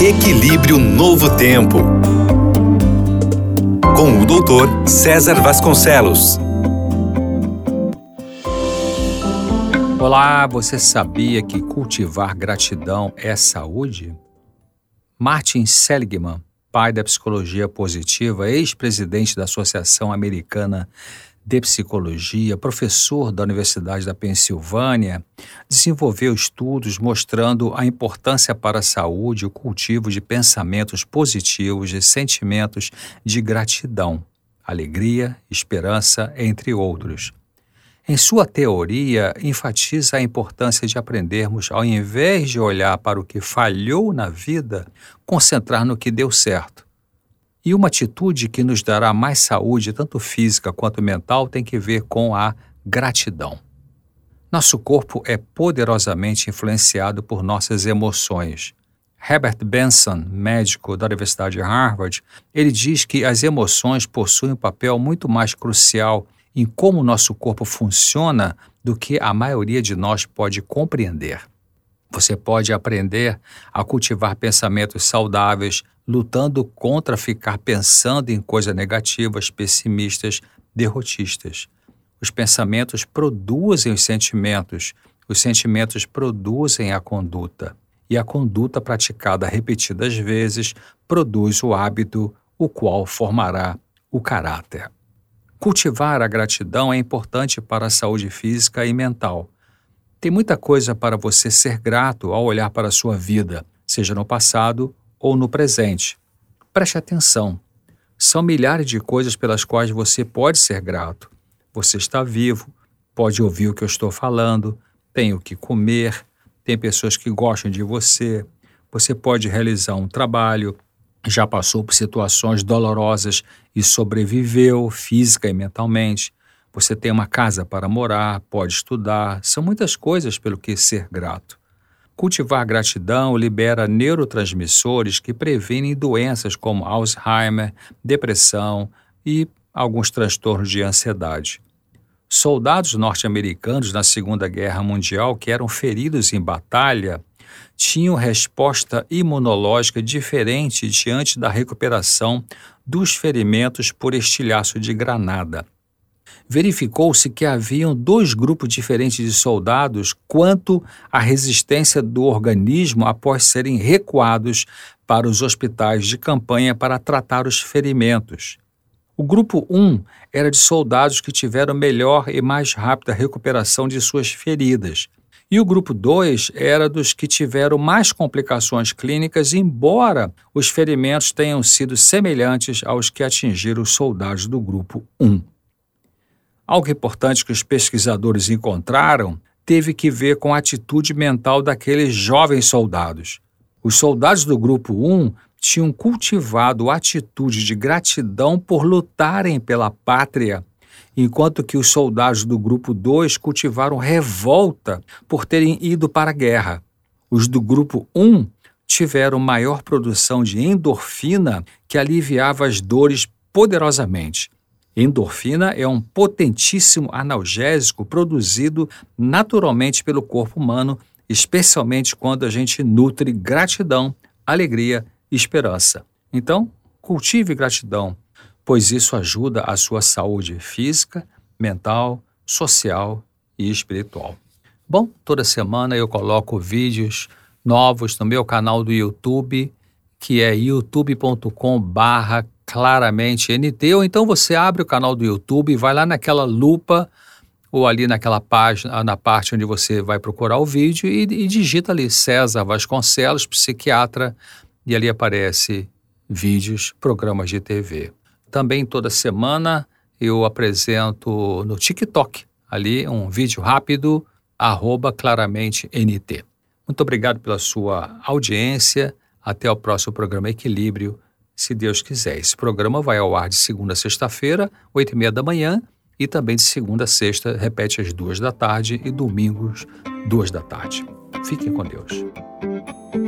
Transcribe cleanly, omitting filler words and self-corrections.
Equilíbrio Novo Tempo, com o Dr. César Vasconcelos. Olá, você sabia que cultivar gratidão é saúde? Martin Seligman, pai da psicologia positiva, ex-presidente da Associação Americana de Psicologia, professor da Universidade da Pensilvânia, desenvolveu estudos mostrando a importância para a saúde o cultivo de pensamentos positivos e sentimentos de gratidão, alegria, esperança, entre outros. Em sua teoria, enfatiza a importância de aprendermos, ao invés de olhar para o que falhou na vida, concentrar no que deu certo. E uma atitude que nos dará mais saúde, tanto física quanto mental, tem que ver com a gratidão. Nosso corpo é poderosamente influenciado por nossas emoções. Herbert Benson, médico da Universidade de Harvard, ele diz que as emoções possuem um papel muito mais crucial em como nosso corpo funciona do que a maioria de nós pode compreender. Você pode aprender a cultivar pensamentos saudáveis, lutando contra ficar pensando em coisas negativas, pessimistas, derrotistas. Os pensamentos produzem os sentimentos produzem a conduta, e a conduta praticada repetidas vezes produz o hábito, o qual formará o caráter. Cultivar a gratidão é importante para a saúde física e mental. Tem muita coisa para você ser grato ao olhar para a sua vida, seja no passado ou no presente. Preste atenção. São milhares de coisas pelas quais você pode ser grato. Você está vivo, pode ouvir o que eu estou falando, tem o que comer, tem pessoas que gostam de você, você pode realizar um trabalho, já passou por situações dolorosas e sobreviveu física e mentalmente. Você tem uma casa para morar, pode estudar, são muitas coisas pelo que ser grato. Cultivar gratidão libera neurotransmissores que previnem doenças como Alzheimer, depressão e alguns transtornos de ansiedade. Soldados norte-americanos na Segunda Guerra Mundial que eram feridos em batalha tinham resposta imunológica diferente diante da recuperação dos ferimentos por estilhaço de granada. Verificou-se que haviam dois grupos diferentes de soldados quanto à resistência do organismo após serem recuados para os hospitais de campanha para tratar os ferimentos. O grupo 1 era de soldados que tiveram melhor e mais rápida recuperação de suas feridas. E o grupo 2 era dos que tiveram mais complicações clínicas, embora os ferimentos tenham sido semelhantes aos que atingiram os soldados do grupo 1. Algo importante que os pesquisadores encontraram teve que ver com a atitude mental daqueles jovens soldados. Os soldados do grupo 1 tinham cultivado a atitude de gratidão por lutarem pela pátria, enquanto que os soldados do grupo 2 cultivaram revolta por terem ido para a guerra. Os do grupo 1 tiveram maior produção de endorfina que aliviava as dores poderosamente. Endorfina é um potentíssimo analgésico produzido naturalmente pelo corpo humano, especialmente quando a gente nutre gratidão, alegria e esperança. Então, cultive gratidão, pois isso ajuda a sua saúde física, mental, social e espiritual. Bom, toda semana eu coloco vídeos novos no meu canal do YouTube, que é youtube.com/claramente.nt, ou então você abre o canal do YouTube e vai lá naquela lupa ou ali naquela página, na parte onde você vai procurar o vídeo e digita ali César Vasconcelos, psiquiatra, e ali aparece vídeos, programas de TV. Também toda semana eu apresento no TikTok, ali um vídeo rápido, @claramente.nt. Muito obrigado pela sua audiência. Até o próximo programa Equilíbrio, se Deus quiser. Esse programa vai ao ar de segunda a sexta-feira, 8h30 da manhã, e também de segunda a sexta, repete às 2 da tarde, e domingos, 2 da tarde. Fiquem com Deus.